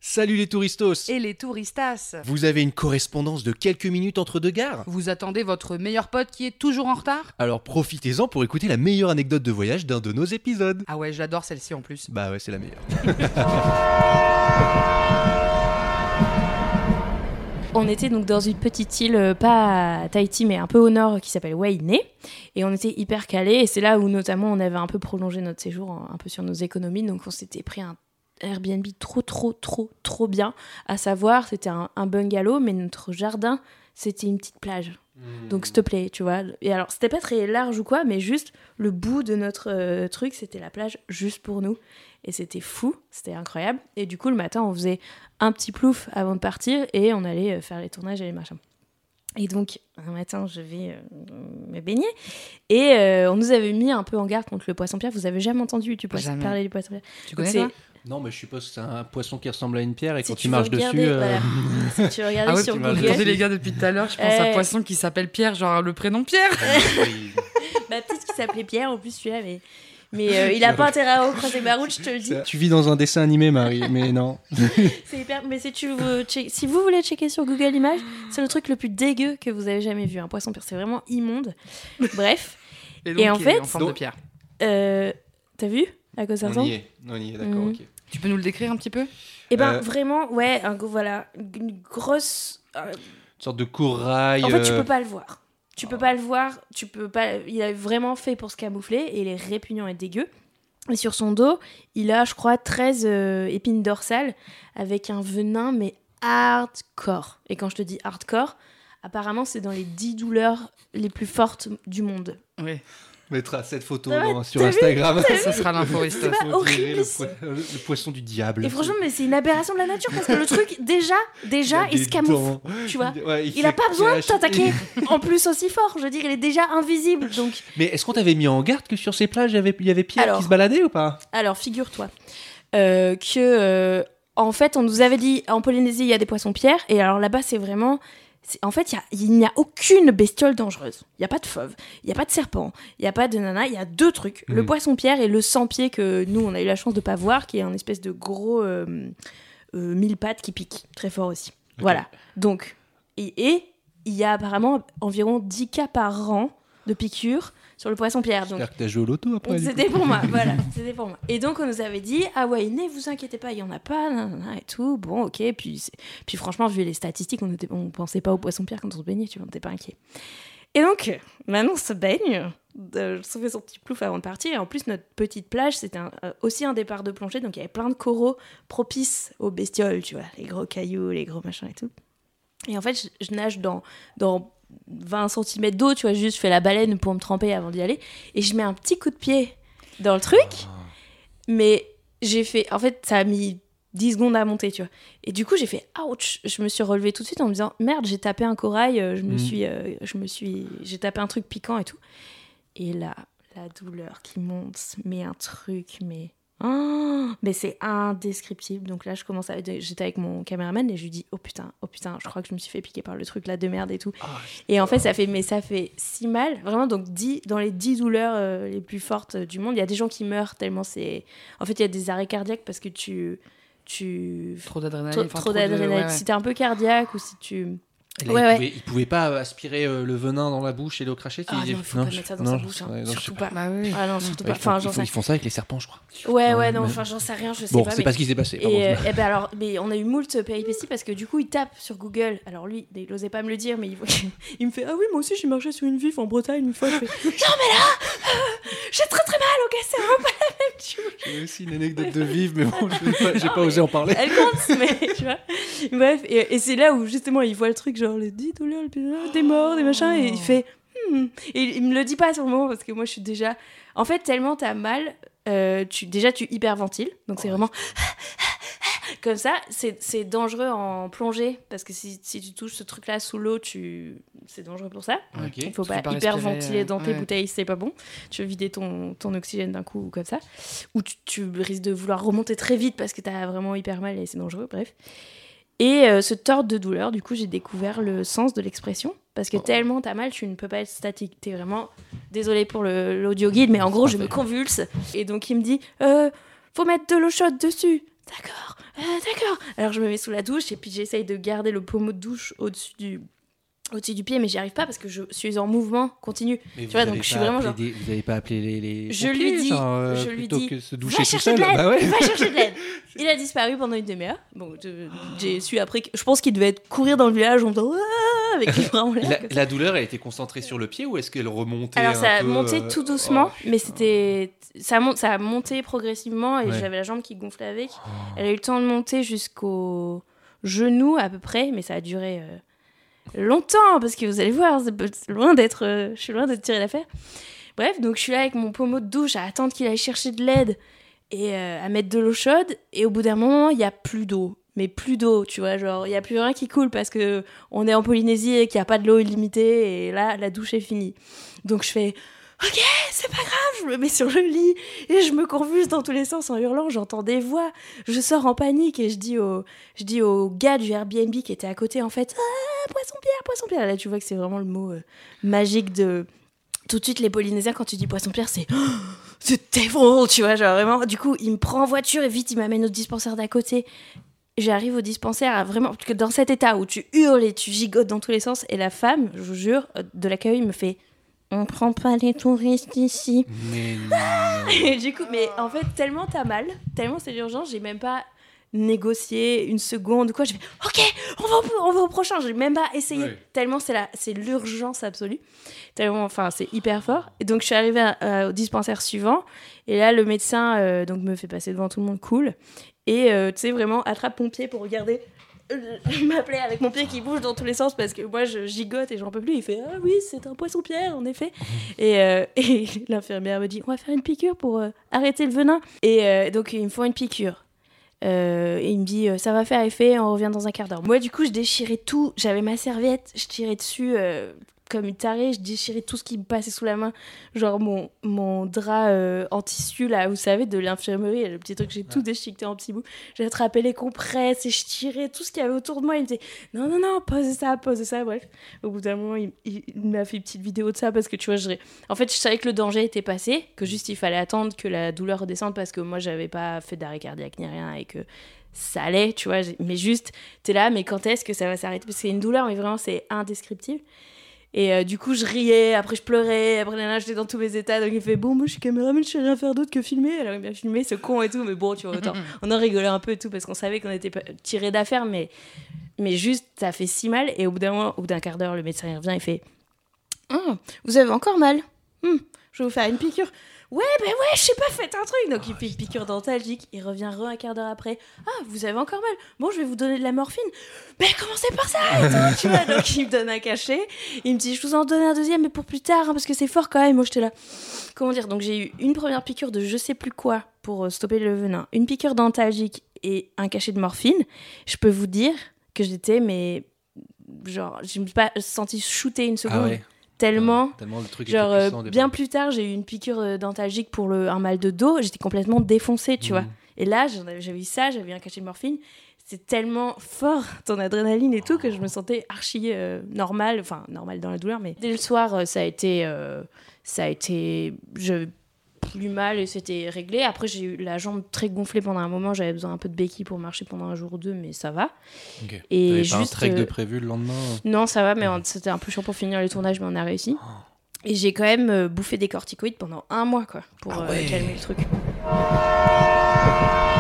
Salut les touristos! Et les touristas. Vous avez une correspondance de quelques minutes entre deux gares? Vous attendez votre meilleur pote qui est toujours en retard? Alors profitez-en pour écouter la meilleure anecdote de voyage d'un de nos épisodes. Ah ouais, j'adore celle-ci en plus. Bah ouais, c'est la meilleure. On était donc dans une petite île, pas à Tahiti, mais un peu au nord, qui s'appelle Wainé. Et on était hyper calés. Et c'est là où, notamment, on avait un peu prolongé notre séjour, un peu sur nos économies. Donc, on s'était pris un Airbnb trop bien. À savoir, c'était un bungalow, mais notre jardin, c'était une petite plage. Donc, s'il te plaît, tu vois. Et alors, c'était pas très large ou quoi, mais juste le bout de notre truc, c'était la plage juste pour nous. Et c'était fou, c'était incroyable. Et du coup, le matin, on faisait un petit plouf avant de partir et on allait faire les tournages et les machins. Et donc, un matin, je vais me baigner. Et on nous avait mis un peu en garde contre le poisson-pierre. Vous avez jamais entendu parler du poisson-pierre? Tu connais ça? Non, mais je suppose que c'est un poisson qui ressemble à une pierre et Si quand tu il marche veux dessus... regarder, voilà. Si tu regardais sur m'as Google... Attendez les gars, depuis tout à l'heure, je pense à un poisson qui s'appelle Pierre, genre le prénom Pierre. Peut-être qu'il s'appelait Pierre, en plus, celui-là, mais il a pas intérêt à croiser ma route, je te le dis. Tu vis dans un dessin animé, Marie, mais non. C'est hyper... Mais si vous voulez checker sur Google Images, c'est le truc le plus dégueu que vous avez jamais vu. Un poisson-pierre, c'est vraiment immonde. Bref. Et, donc, Et en fait... en forme de pierre. T'as vu à quoi ça ressemble? On y est, d'accord, ok. Tu peux nous le décrire un petit peu? Eh ben, vraiment, ouais, voilà, une grosse... Une sorte de corail... En fait, tu peux pas le voir. Tu peux pas le voir, il est vraiment fait pour se camoufler et il est répugnant et dégueu. Et sur son dos, il a, je crois, 13 épines dorsales avec un venin, mais hardcore. Et quand je te dis hardcore, apparemment, c'est dans les 10 douleurs les plus fortes du monde. Oui. On mettra cette photo Ouais, sur Instagram. Ça sera l'info Insta. C'est pas horrible, le poisson du diable. Et franchement, mais c'est une aberration de la nature parce que le truc, déjà, il se camoufle. Tu vois, Ouais, il a pas besoin de t'attaquer en plus aussi fort. Je veux dire, il est déjà invisible. Donc, Mais est-ce qu'on t'avait mis en garde que sur ces plages, il y avait Pierre Alors. qui se baladait ou pas? alors, figure-toi que, en fait, on nous avait dit en Polynésie, il y a des poissons-pierres. Et alors là-bas, c'est vraiment. En fait, il n'y a aucune bestiole dangereuse. Il n'y a pas de fauve, il n'y a pas de serpent, il n'y a pas de nana. Il y a deux trucs. Le poisson-pierre et le sang-pied que nous, on a eu la chance de ne pas voir, qui est un espèce de gros mille pattes qui pique très fort aussi. Okay. Voilà. Donc, et il y a apparemment environ 10 cas par an de piqûres sur le poisson-pierre. J'espère que t'as joué au loto après. C'était pour moi, voilà, c'était pour moi. Et donc on nous avait dit, ah ouais, ne vous inquiétez pas, il y en a pas, nanana, et tout. Bon, ok. Puis franchement, vu les statistiques, on pensait pas au poisson-pierre quand on se baignait, tu vois, on n'était pas inquiet. Et donc, maintenant on se baigne, on se fait son petit plouf avant de partir. Et en plus, notre petite plage, c'était aussi un départ de plongée, donc il y avait plein de coraux propices aux bestioles, tu vois, les gros cailloux, les gros machins et tout. Et en fait, je nage dans 20 cm d'eau, tu vois, juste je fais la baleine pour me tremper avant d'y aller, et je mets un petit coup de pied dans le truc, mais j'ai fait, en fait, ça a mis 10 secondes à monter, tu vois, et du coup, j'ai fait ouch, je me suis relevée tout de suite en me disant, merde, j'ai tapé un corail, j'ai tapé un truc piquant et tout, et là, la douleur qui monte, mais un truc, mais c'est indescriptible. Donc là, j'étais avec mon caméraman et je lui dis oh putain, je crois que je me suis fait piquer par le truc là de merde et tout. Et en fait, ça fait si mal, vraiment. Donc dans les 10 douleurs les plus fortes du monde, il y a des gens qui meurent tellement c'est. En fait, il y a des arrêts cardiaques parce que trop d'adrénaline. Ouais. Si t'es un peu cardiaque ou si tu. Là, il pouvait pas aspirer le venin dans la bouche et le cracher. Non, il faut pas mettre ça dans sa bouche, surtout pas. Bah oui. Ah non, surtout pas. Enfin, ils font ça avec les serpents, je crois. Ouais, non, enfin, j'en sais rien, je sais bon, pas. c'est mais... pas ce qui s'est passé. Et ben alors, mais on a eu moult péripéties parce que du coup, il tape sur Google. Alors lui, il osait pas me le dire, mais il me fait ah oui, moi aussi j'ai marché sur une vif en Bretagne une fois. Je fais non mais là, j'ai très très mal. Ok, c'est vraiment pas la même chose. J'ai aussi une anecdote de vive, mais bon, j'ai pas osé en parler. Elle compte, mais tu vois. Bref, et c'est là où justement il voit le truc genre les 10 douleurs, des morts, des machins, et il fait et il me le dit pas sur le moment parce que moi je suis déjà en fait tellement t'as mal, tu hyperventiles, donc c'est vraiment comme ça, c'est dangereux en plongée parce que si tu touches ce truc là sous l'eau, c'est dangereux pour ça. Okay. Il faut pas hyperventiler dans tes bouteilles, c'est pas bon. Tu veux vider ton oxygène d'un coup ou comme ça, ou tu risques de vouloir remonter très vite parce que t'as vraiment hyper mal et c'est dangereux, bref. Et ce tort de douleur, du coup, j'ai découvert le sens de l'expression. Parce que tellement t'as mal, tu ne peux pas être statique. T'es vraiment... Désolée pour l'audio guide, mais en gros, je me convulse. Et donc, il me dit, faut mettre de l'eau chaude dessus. D'accord. D'accord. Alors je me mets sous la douche et puis j'essaye de garder le pommeau de douche au-dessus du pied, mais j'y arrive pas parce que je suis en mouvement continu. Mais tu vois, donc je suis vraiment genre... Vous n'avez pas appelé les Je pompiers, lui dis, plutôt que se doucher va tout chercher seul. de l'aide, Bah ouais. va chercher de l'aide. Il a disparu pendant une demi-heure. Bon, j'ai su après, je pense qu'il devait être courir dans le village en disant avec les bras en l'air. La douleur, elle était concentrée sur le pied ou est-ce qu'elle remontait Alors ça a un peu, monté tout doucement, mais ouais. ça a monté progressivement et j'avais la jambe qui gonflait avec. Elle a eu le temps de monter jusqu'au genou à peu près, mais ça a duré longtemps parce que vous allez voir, je suis loin d'être tiré d'affaire. Bref, donc je suis là avec mon pommeau de douche à attendre qu'il aille chercher de l'aide et à mettre de l'eau chaude, et au bout d'un moment il y a plus d'eau. Mais plus d'eau, tu vois, genre, il n'y a plus rien qui coule parce qu'on est en Polynésie et qu'il n'y a pas de l'eau illimitée, et là, la douche est finie. Donc je fais, ok, c'est pas grave, je me mets sur le lit, et je me convulse dans tous les sens en hurlant, j'entends des voix, je sors en panique, et je dis au gars du Airbnb qui était à côté, en fait, ah, poisson-pierre. Là, tu vois que c'est vraiment le mot magique de... Tout de suite, les Polynésiens, quand tu dis poisson-pierre, c'est... c'est devil, tu vois, genre vraiment. Du coup, il me prend en voiture, et vite, il m'amène au dispensaire d'à côté. J'arrive au dispensaire vraiment, parce que dans cet état où tu hurles et tu gigotes dans tous les sens, et la femme, je vous jure, de l'accueil me fait on prend pas les touristes ici. Mais non. Et du coup, mais en fait, tellement t'as mal, tellement c'est l'urgence, j'ai même pas négocié une seconde ou quoi, j'ai fait ok, on va au prochain, j'ai même pas essayé. Ouais. Tellement c'est l'urgence absolue, tellement, enfin c'est hyper fort. Et donc je suis arrivée au dispensaire suivant, et là le médecin donc me fait passer devant tout le monde cool. Et tu sais, vraiment, attrape mon pied pour regarder. Il m'appelait avec mon pied qui bouge dans tous les sens parce que moi je gigote et j'en peux plus. Il fait ah oui, c'est un poisson-pierre en effet. Et l'infirmière me dit on va faire une piqûre pour arrêter le venin. Et donc ils me font une piqûre. Et il me dit ça va faire effet, on revient dans un quart d'heure. Moi du coup je déchirais tout, j'avais ma serviette, je tirais dessus comme une tarée, je déchirais tout ce qui me passait sous la main, genre mon drap en tissu là, vous savez, de l'infirmerie, le petit truc, j'ai tout déchiqueté en petits bouts, j'ai attrapé les compresses et je tirais tout ce qu'il y avait autour de moi. Il me disait non, pose ça, bref. Au bout d'un moment il m'a fait une petite vidéo de ça parce que tu vois, en fait je savais que le danger était passé, que juste il fallait attendre que la douleur redescende parce que moi j'avais pas fait d'arrêt cardiaque ni rien et que ça allait, tu vois, mais juste t'es là, mais quand est-ce que ça va s'arrêter, parce que c'est une douleur mais vraiment c'est indescriptible. Et du coup, je riais, après je pleurais, après là, j'étais dans tous mes états. Donc il fait bon, moi je suis caméraman, je sais rien faire d'autre que filmer. Alors il m'a filmé, ce con et tout, mais bon, tu vois, autant. On en rigolait un peu et tout parce qu'on savait qu'on était tirés d'affaire, mais juste ça fait si mal. Et au bout d'un quart d'heure, le médecin il revient, il fait vous avez encore mal je vais vous faire une piqûre. Ouais, je sais pas, faites un truc. Donc il fait une piqûre dentalgique, il revient un quart d'heure après. Ah, vous avez encore mal. Bon, je vais vous donner de la morphine. Mais commencez par ça et tout, tu vois. Donc il me donne un cachet. Il me dit, je vous en donne un deuxième, mais pour plus tard, parce que c'est fort quand même. Moi, j'étais là. Comment dire ? Donc j'ai eu une première piqûre de je sais plus quoi pour stopper le venin, une piqûre dentalgique et un cachet de morphine. Je peux vous dire que j'étais, mais genre, je me suis pas sentie shootée une seconde. Ah ouais. Tellement le truc genre était puissant, bien plus tard j'ai eu une piqûre dentalgique pour un mal de dos, j'étais complètement défoncée, tu vois. Et là j'avais eu ça, j'avais eu un cachet de morphine, c'est tellement fort ton adrénaline et tout que je me sentais archi normale dans la douleur, mais dès le soir ça a été plus mal et c'était réglé. Après j'ai eu la jambe très gonflée pendant un moment, j'avais besoin un peu de béquille pour marcher pendant un jour ou deux, mais ça va. Okay. Et t'avais juste pas un trek de prévu le lendemain Non, ça va, mais c'était un peu chiant pour finir les tournages, mais on a réussi. Et j'ai quand même bouffé des corticoïdes pendant 1 mois, quoi, pour calmer le truc.